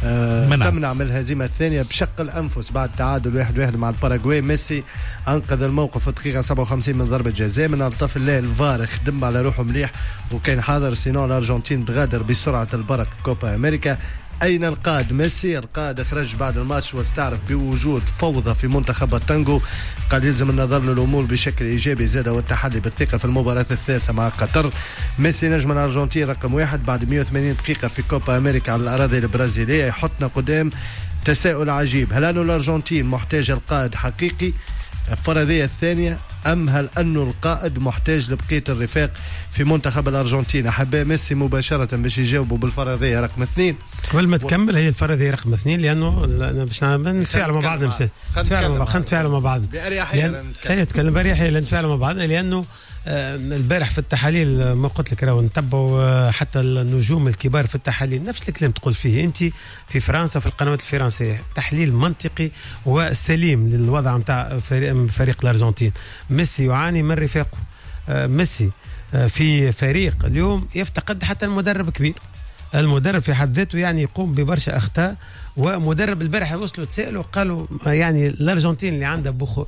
آه تمنع من الهزيمة الثانية بشق الأنفس بعد تعادل واحد واحد مع الباراغواي. ميسي أنقذ الموقف في الدقيقة سبعة وخمسين من ضربة جزاء من ألطف الله. الفار خدم على روحه مليح وكان حاضر، سينو الأرجنتين تغادر بسرعة البرق كوبا أمريكا. أين القائد ميسي؟ القائد خرج بعد الماتش واستعرف بوجود فوضى في منتخب التانجو، قال يلزم النظر للأمور بشكل إيجابي زاد والتحدي بالثقة في المباراة الثالثة مع قطر. ميسي نجم الأرجنتين رقم واحد بعد مئة وثمانين دقيقة في كوبا أمريكا على الأراضي البرازيلية، يحطنا قدام تساؤل عجيب: هل أن الأرجنتين محتاج القائد حقيقي؟ الفرضية الثانية، أم هل أنه القائد محتاج لبقية الرفاق في منتخب الأرجنتين؟ أحباء ميسي مباشرة باش يجاوبوا بالفرضية رقم اثنين. قبل ما تكمل هي الفرضية رقم اثنين، لأنه باش نتفاعلوا مع بعض، نتفاعلوا مع بعض بأريحية، نتكلم بأريحية، نتفاعلوا مع بعض. لأنه آه البارح في التحاليل ما قلت لك راهو نتبعوا آه حتى النجوم الكبار في التحاليل نفس الكلام تقول فيه انت في فرنسا في القنوات الفرنسيه، تحليل منطقي وسليم للوضع نتاع فريق, فريق الارجنتين. ميسي يعاني من رفاقه، آه ميسي آه في فريق اليوم يفتقد حتى المدرب كبير، المدرب في حد ذاته يعني يقوم ببرشا اخطاء. ومدرب البارح وصلوا تسالوا قالوا يعني الارجنتين اللي عندها بخو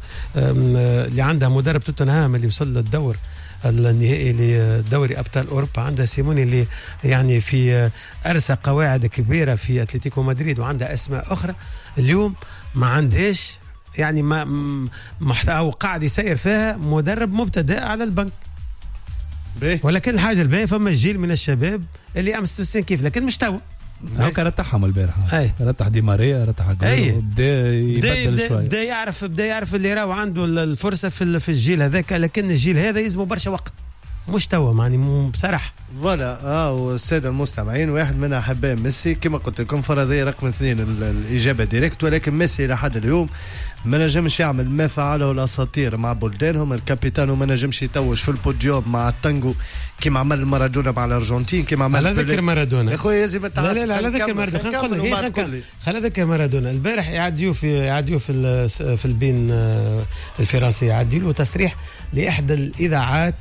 اللي عندها مدرب توتنهام اللي وصل للدور النهائي لدوري ابطال اوروبا، عندها سيموني اللي يعني في ارسى قواعد كبيره في اتلتيكو مدريد وعندها اسماء اخرى، اليوم ما عندهاش يعني ما محتوى قاعد يسير فيها مدرب مبتدئ على البنك. بيه. ولكن الحاجه الباهيه فما جيل من الشباب اللي عام ستة وستين كيف، لكن مش توا هاكا رتحهم البارح، رتح دي ماريا، رتح غيره، بدا يبدل شويه، بدا يعرف بدا يعرف اللي راهو عنده الفرصه في في الجيل هذاك. لكن الجيل هذا يلزمه برشا وقت، مش توا يعني بصراحه. فوالا اه والساده المستمعين، واحد من احباء ميسي كما قلت لكم فرضيه رقم اثنين الاجابه ديريكت. ولكن ميسي لحد اليوم ما نجمش يعمل ما فعله الاساطير مع بلدانهم. الكابيتان وما نجمش يتوج في البوديوم مع التانجو كما عمل مارادونا مع الارجنتين، كما عمل على ذكر مارادونا يا خويا لازم لا لا لا على ذكر مارادونا خلينا نقول على ذكر مارادونا. البارح يعديوا في يعديوا في في البين الفرنسي، يعدي له تصريح لاحدى الاذاعات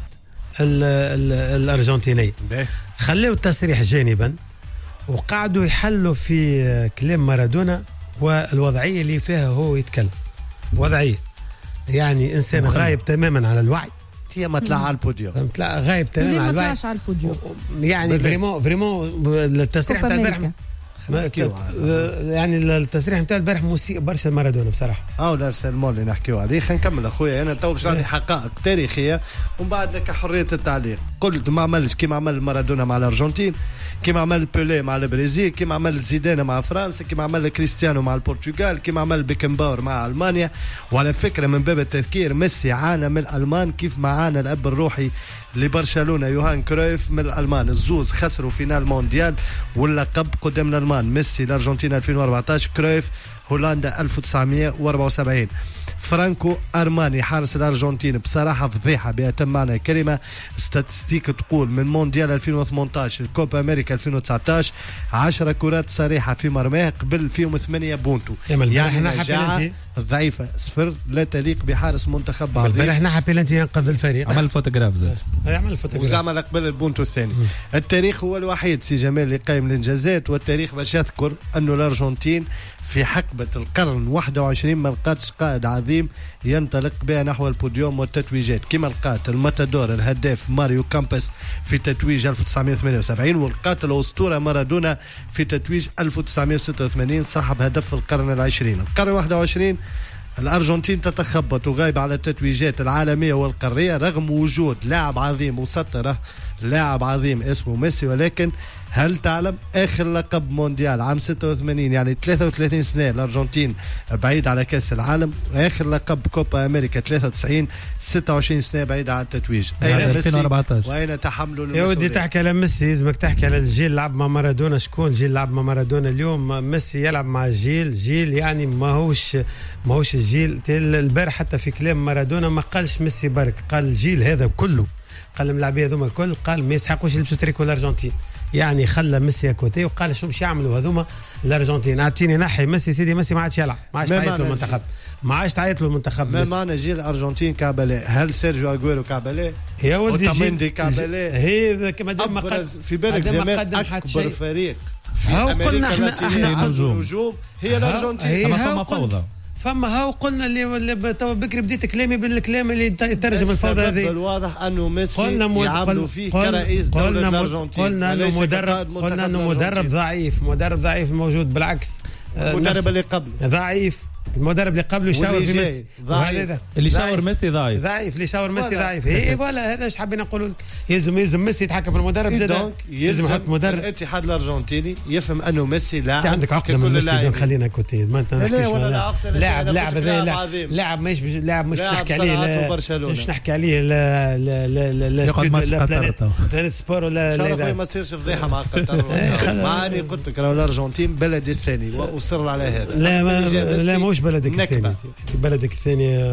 الارجنتينيه، خلوا التصريح جانبا وقعدوا يحلوا في كلام مارادونا والوضعيه اللي فيها هو يتكلم. وضعيه يعني انسان غايب تماما على الوعي، هي ما طلع على البوديوم، طلع غايب تماما على الوعي، ما طلعش على البوديوم يعني فريمون فريمون التصريح تاع البارح يعني التصريح نتاع البارح مسيء برشا مارادونا بصراحه. اه الارسنال اللي نحكيو عليه. خلينا نكمل اخويا، انا تو باش نعطي حقائق تاريخيه ومن بعد لك حريه التعليق. قلت ما عملش كيما عمل مارادونا مع الارجنتين، كيما عمل بيليه مع البرازيل، كيما عمل زيدان مع فرنسا، كيما عمل كريستيانو مع البرتغال، كيما عمل بيكنباور مع المانيا. وعلى فكره من باب التذكير، ميسي عانى من الالمان كيف ما عانى الاب الروحي لبرشلونه يوهان كرويف من الالمان. الزوز خسروا فينال مونديال واللقب قدام الالمان، ميسي الارجنتين ألفين وأربعطاش، كرويف هولندا ألف وتسعمئة وأربعة وسبعين. فرانكو أرماني حارس الأرجنتين بصراحة فضيحة بأتم معنى الكلمة. ستاتستيك تقول من مونديال ألفين وثمانطاش الكوبا أمريكا ألفين وتسعطاش عشرة كرات صريحة في مرماه قبل فيهم ثمانية بونتو، يعني نجاعة الضعيفة صفر، لا تليق بحارس منتخب عظيم. البارح نحى بيلانتي ينقذ الفريق، عمل فوتوغراف زاد، عمل الفوتوغراف وزعما قبل البونتو الثاني. التاريخ هو الوحيد سي جمال اللي قايم الانجازات، والتاريخ باش يذكر انه الارجنتين في حقبة القرن واحد وعشرين ما لقاتش قائد عظيم ينطلق بها نحو البوديوم والتتويجات، كما لقات الماتادور الهداف ماريو كامبس في تتويج ألف وتسعمائة وثمانية وسبعين، ولقات الأسطورة مارادونا في تتويج ألف وتسعمائة وستة وثمانين صاحب هدف القرن العشرين. القرن واحد وعشرين الأرجنتين تتخبط وغايب على التتويجات العالمية والقارية رغم وجود لاعب عظيم مسطرة، لاعب عظيم اسمه ميسي. ولكن هل تعلم آخر لقب مونديال عام ستة وثمانين يعني ثلاثة وثلاثين سنة الأرجنتين بعيد على كأس العالم، وآخر لقب كوبا أمريكا ثلاثة وتسعين ستة وعشرين سنة بعيد عن التتويج. أين ميسي وأين تحمله المسؤولية؟ يا ودي تحكي على ميسي لازمك تحكي على الجيل لعب مع مارادونا. شكون جيل لعب مع مارادونا؟ اليوم ميسي يلعب مع جيل جيل يعني ما هوش ما هوش الجيل البارح. حتى في كلام مارادونا ما قالش ميسي برك، قال الجيل هذا كله، قال الملاعبيه هذوما الكل، قال ما يسحقوش يلبسوا تريكو الارجنتين. يعني خلى ميسي كوتي وقال شو باش يعملوا هذوما الارجنتين. اعطيني نحي ميسي سيدي، ميسي ما عادش يلعب، ما عادش تعيط له المنتخب، ما عادش تعيط له المنتخب. ما معنى جيل الارجنتين كعبلاء؟ هل سيرجيو اغويرو كعبلاء؟ يا ولدي جيل كعبلاء هي كما قد في بالك زمان اكبر فريق في امريكا اللاتينيه نجوم هي الارجنتين. فما فوضى فما هاو قلنا اللي تو بكري بديت كلامي بالكلام اللي يترجم الفوضى هذه. الواضح انه ميسي يعملوا فيه كرئيس دولة الارجنتين. قلنا انه مدرب قلنا انه مدرب ضعيف، مدرب ضعيف موجود. بالعكس المدرب اللي قبله ضعيف، المدرب اللي قبله يشاور في ميسي ضعيف، اللي شاور ميسي ضعيف ضعيف اللي شاور ميسي ضعيف. هي ولا هذا ايش حابين نقولوا؟ يلزم يلزم ميسي يتحكم في المدرب زاد، يلزم يحط مدرب. الاتحاد الارجنتيني يفهم انه ميسي لاعب. عندك عقده من ميسي، خلينا كوتي ما انت لا ولا لاعب لاعب لاعب لاعب مش لاعب مش نحكي عليه، مش نحكي عليه لا لا لا لا يقعد ماتش قطر بلانيت سبور ولا لا ما تصيرش فضيحه مع قطر. معاني قلت لك الارجنتين بلدي الثاني واصر على هذا. لا ما لا مش بلدك الثاني، بلدك الثاني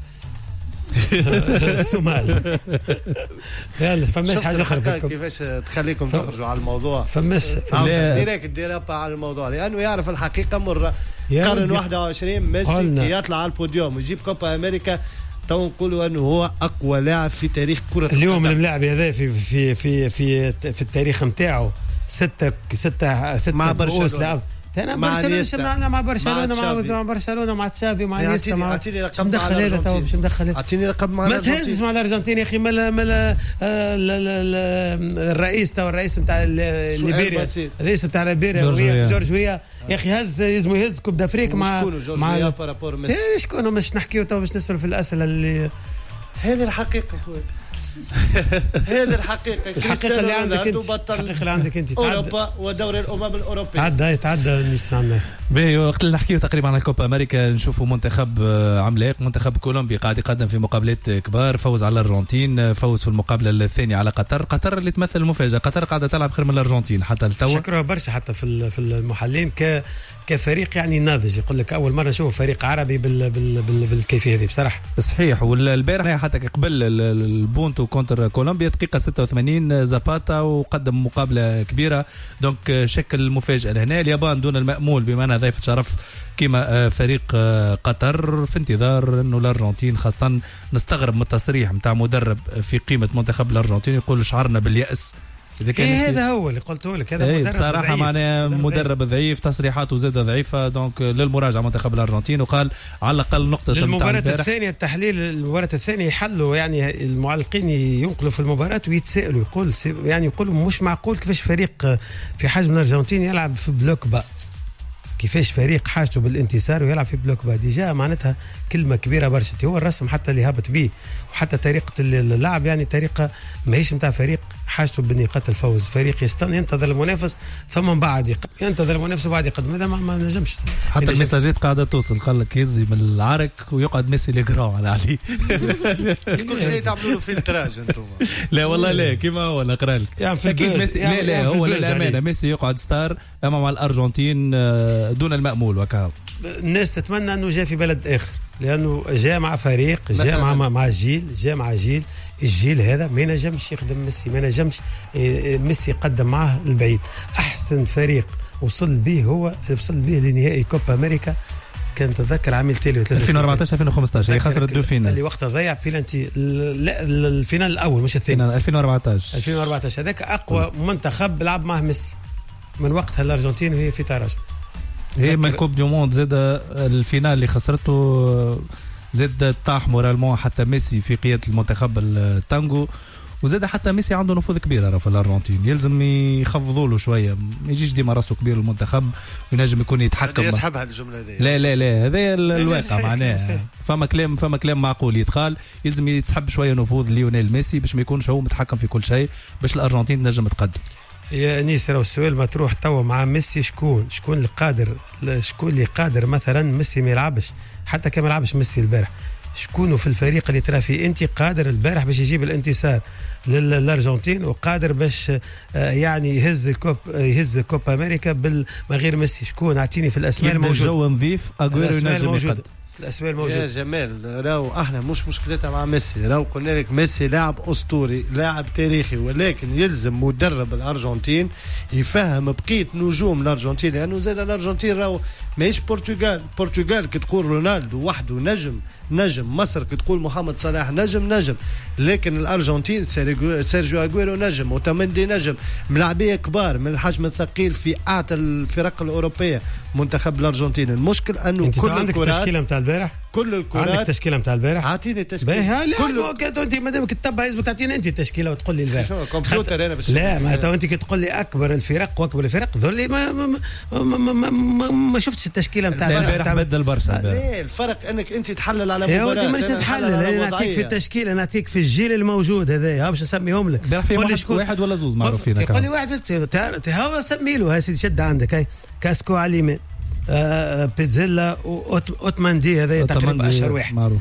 الصومال. يلا فماش حاجه اخرى كيفاش تخليكم تخرجوا على الموضوع. فماش ديريكت ديرابا على الموضوع لانه يعرف الحقيقه مره. قرن واحد وعشرين ميسي كي يطلع على البوديوم ويجيب كوبا امريكا تو نقولوا انه هو اقوى لاعب في تاريخ كره القدم. اليوم اللاعب هذا في في في في في التاريخ نتاعو ستة ستة ستة مع برشلونه انا برشلونه مع برشلونه مع برشلونه مع تشافي مع نيستا مع مدخل هذا تو باش مدخل. اعطيني رقم مع الارجنتين. ما تهزش مع الارجنتين يا اخي. مال مال الرئيس تو الرئيس نتاع ليبيريا، الرئيس نتاع ليبيريا جورج ويا يا اخي هز يزمو يهز كوب دافريك مع مع بارابور ميسي. شكون مش نحكيو تو باش نسولوا في الاسئله اللي هذه الحقيقه خويا. هذه الحقيقة. الحقيقة اللي عندك انت، الحقيقة اللي عندك انت. اوروبا ودوري الامم الاوروبيه تعدى يتعدى النيسان. باهي وقت اللي نحكيو تقريبا عن الكوبا امريكا نشوفوا منتخب عملاق، منتخب كولومبيا قاعد يقدم في مقابلات كبار، فوز على الارجنتين، فوز في المقابله الثانيه على قطر. قطر اللي تمثل المفاجاه، قطر قاعده تلعب خير من الارجنتين حتى التو. شكرها برشا حتى في في المحللين ك كفريق يعني ناضج. يقول لك اول مره نشوف فريق عربي بال بال بال بالكيفيه هذه بصراحه. صحيح. والبارح حتى قبل البونتو كونتر كولومبيا دقيقه ستة وثمانين زاباتا وقدم مقابله كبيره، دونك شكل مفاجاه لهنا. اليابان دون المأمول بما انها ضيفه شرف كما فريق قطر في انتظار انه الارجنتين، خاصه نستغرب من التصريح نتاع مدرب في قيمه منتخب الارجنتين يقول شعرنا باليأس. إيه هذا هو اللي قلته لك. هذا مدرب صراحة معناه مدرب ضعيف، تصريحاته زادة ضعيفة. دونك للمراجعة منتخب الأرجنتين، وقال على الأقل نقطة المباراة الثانية. التحليل المباراة الثانية يحلوا يعني المعلقين ينقلوا في المباراة ويتسائلوا، يقول يعني يقولوا مش معقول كيفاش فريق في حجم الأرجنتين يلعب في بلوك با، كيفاش فريق حاجته بالانتصار ويلعب في بلوك با. ديجا معناتها كلمة كبيرة برشا. هو الرسم حتى اللي هابط به وحتى طريقة اللعب يعني طريقة ماهيش نتاع فريق حاجته بنقاط الفوز، فريق يستنى ينتظر المنافس ثم من بعد ينتظر المنافس وبعد يقدم. هذا ما نجمش. حتى المساجات قاعدة توصل، قال لك يهز من العرك ويقعد ميسي ليغران على عليه. كل شيء تعملوا له فلتراج انتم. لا والله لا كيما هو نقرا لك يعني اكيد ميسي. لا لا هو للامانه ميسي يقعد ستار امام الارجنتين دون المأمول وكهو. الناس تتمنى انه جاء في بلد اخر، لانه جاء مع فريق، جاء مع مع جيل، جاء مع جيل الجيل هذا ما نجمش يخدم ميسي، ما نجمش ميسي يقدم معه البعيد. احسن فريق وصل به هو وصل به لنهائي كوبا امريكا كان تتذكر عام تالي ألفين وأربعطاش ألفين وخمسطاش هي خسرت دو فينال اللي وقتها ضيع بيلانتي الفينال الاول مش الثاني ألفين وأربعطاش ألفين وأربعطاش هذاك اقوى منتخب لعب معه ميسي من وقتها الارجنتين وهي في تراجع هي من الكوب دو موند زاد الفينال اللي خسرته زاد طاح مورالمون حتى ميسي في قياده المنتخب التانجو وزاد حتى ميسي عنده نفوذ كبير في الارجنتين يلزم يخفضوا له شويه ما يجيش ديما راسه كبير المنتخب وينجم يكون يتحكم يسحبها الجمله هذه لا لا لا هذا الواقع معناه فما كلام فما كلام معقول يتقال يلزم يتسحب شويه نفوذ ليونيل ميسي باش ما يكونش هو متحكم في كل شيء باش الارجنتين تنجم تقدم. يا انيس راهو السؤال ما تروح توا مع ميسي شكون شكون القادر شكون اللي قادر مثلا ميسي ما يلعبش حتى كان ما يلعبش ميسي البارح شكونه في الفريق اللي ترى فيه انت قادر البارح باش يجيب الانتصار للارجنتين وقادر باش يعني يهز الكوب يهز كوب امريكا بال من غير ميسي شكون اعطيني في الاسماء الموجوده الجو نظيف اغويرو ينجم يقدم الاسماء الموجوده يا جمال راهو احنا مش مشكلتنا مع ميسي راهو قلنا لك ميسي لاعب اسطوري لاعب تاريخي ولكن يلزم مدرب الارجنتين يفهم بقيه نجوم الارجنتين لانه زاد الارجنتين راهو ماهيش برتغال برتغال كي تقول رونالدو وحده نجم نجم مصر كي تقول محمد صلاح نجم نجم لكن الارجنتين سيرجيو اغويرو نجم وتمندي نجم ملاعبيه كبار من الحجم الثقيل في اعتى الفرق الاوروبيه منتخب الارجنتين المشكل انه كل عندك التشكيله نتاع البارح كل الكرات عندك التشكيله نتاع البارح اعطيني التشكيله باهي لا انت مادامك تتبع يلزمك تعطيني انت التشكيله وتقول لي البارح كمبيوتر انا بس لا ما تو انت كي تقول لي اكبر الفرق واكبر الفرق ذولي ما ما, ما, ما, ما, ما, ما شفتش التشكيله نتاع البارح بدل برشا لا الفرق انك انت تحلل على مباراه يا ودي مانيش نتحلل انا نعطيك في التشكيله نعطيك في الجيل الموجود هذا باش نسميهم لك قول لي شكون واحد ولا زوز معروفين قول لي واحد هو سمي له سيدي شد عندك هاي كاسكو على اليمين آه بيتزيلا واوتماندي هذا تقريبا اشهر واحد معروف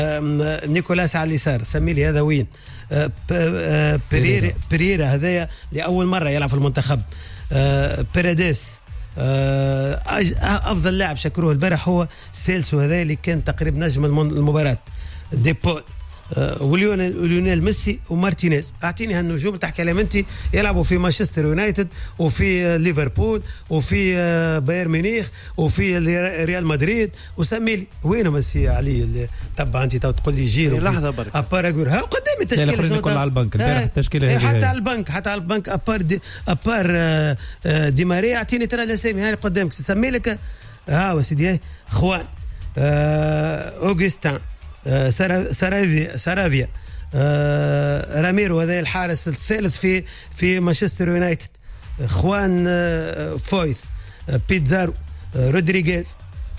آه نيكولاس على اليسار سمي لي هذا وين آه آه بريرا بريرا هذا لاول مره يلعب في المنتخب آه بيريديس آه افضل لاعب شكروه البارح هو سيلسو هذا اللي كان تقريبا نجم المباراه ديبول آه وليونيل ميسي ومارتينيز اعطيني هالنجوم تحكي عليهم انت يلعبوا في مانشستر يونايتد وفي ليفربول وفي آه بايرن ميونخ وفي ريال مدريد وسمي لي وينهم ميسي علي اللي تبع انت تقول لي جيل لحظه برك ابار اقول ها قدامي التشكيله كلها على البنك التشكيله هذه حتى على البنك حتى على البنك ابار دي ابار آه آه دي ماريا اعطيني ترى الاسامي هاي قدامك سمي لك ها وسيدي خوان آه اوغستان آه سارافيا سارافيا آه راميرو هذا الحارس الثالث في في مانشستر يونايتد خوان آه فويث آه بيتزارو آه رودريغيز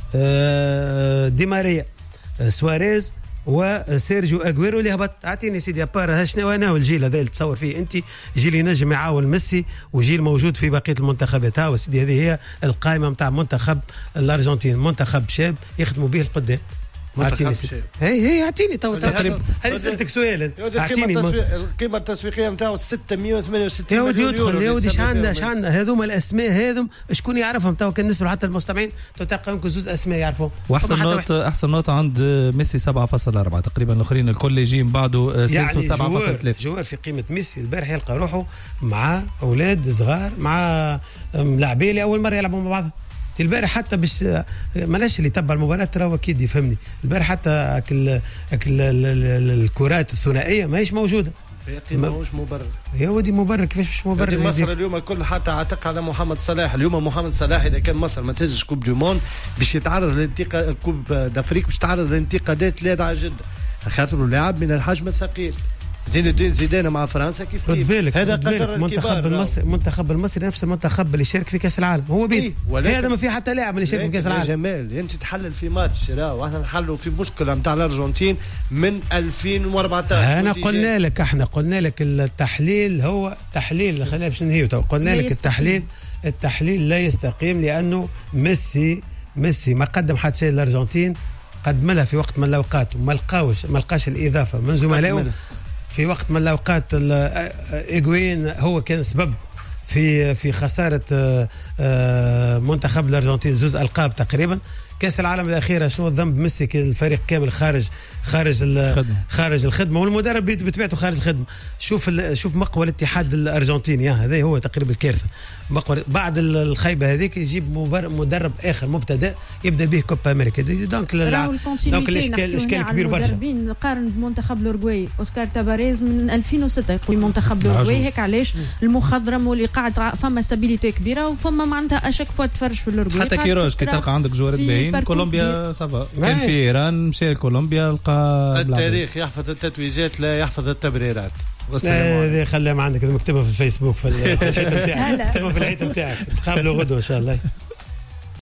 آه دي ماريا آه سواريز وسيرجيو اغويرو اللي هبط اعطيني سيدي ابار شنو انا والجيل هذا اللي تصور فيه انت جيل ينجم يعاون ميسي وجيل موجود في بقيه المنتخبات ها سيدي هذه هي القائمه نتاع منتخب الارجنتين منتخب شاب يخدموا به القدام اعطيني هي هي اعطيني تو تقريبا هذه سالتك سؤال اعطيني القيمه التسويقيه نتاعو ستمية وثمانية وستين يا ودي يدخل يا ودي شعنا شعنا هذوما الاسماء هذم شكون يعرفهم تو كان نسبه حتى المستمعين تو تلقى يمكن زوز اسماء يعرفهم واحسن نوت احسن نوت عند ميسي سبعة فاصلة أربعة تقريبا الاخرين الكل يجي من بعده يعني سبعة فاصلة ثلاثة جوار في قيمه ميسي البارح يلقى روحه مع اولاد صغار مع لاعبين اللي اول مره يلعبوا مع بعض البارح حتى باش مالاش اللي تبع المباراه ترى اكيد يفهمني البارح حتى اكل اكل الكرات الثنائيه ماهيش موجوده باقي ماهوش مبرر يا ودي مبرر كيفاش مش مبرر مصر اليوم الكل حتى عاتق على محمد صلاح اليوم محمد صلاح اذا كان مصر ما تهزش كوب دو موند باش يتعرض للانتقاد كوب دافريك باش يتعرض لانتقادات لاذعه جدا خاطر لاعب من الحجم الثقيل زين الدين زيدان مع فرنسا كيف كيف هذا قدر المنتخب المصري المنتخب المصري نفس المنتخب اللي شارك في كاس العالم هو بيد إيه هذا ما في حتى لاعب اللي شارك في كاس العالم يا جمال انت تحلل في ماتش راهو احنا نحلوا في مشكله نتاع الارجنتين من ألفين وأربعطاش انا قلنا لك احنا قلنا لك التحليل هو تحليل خلينا باش ننهيو قلنا لك التحليل التحليل لا يستقيم لانه ميسي ميسي ما قدم حتى شيء للارجنتين قدم لها في وقت من الاوقات وما لقاوش ما لقاش الاضافه من زملائه في وقت من الاوقات ايغوين هو كان سبب في في خساره منتخب الارجنتين زوز القاب تقريبا كاس العالم الاخيره شنو الذنب مسك الفريق كامل خارج خارج الخدمة. خارج الخدمه والمدرب بطبيعته خارج الخدمه. شوف شوف مقوى الاتحاد الارجنتيني هذا هو تقريبا الكارثه. مقوى بعد الخيبه هذيك يجيب مدرب اخر مبتدئ يبدا به كوبا امريكا. دونك دونك الاشكال الاشكال كبير برشا. المدربين قارن بمنتخب الاورجواي اوسكار تافاريز من ألفين وستة يقول منتخب الاورجواي هيك علاش المخضرم واللي قاعد فما ستابيليتي كبيره وفما معناتها اشك فوا تفرج في الاورجواي. حتى كيروش كي تلقى عندك جوارات باين كولومبيا سافا كان في ايران مشى لكولومبيا لقى التاريخ يحفظ التتويجات لا يحفظ التبريرات. هذه خليها عندك مكتبها في الفيسبوك في الحيطه نتاعك. مكتبها في الحيطه نتاعك. تقابلوا غدوه ان شاء الله.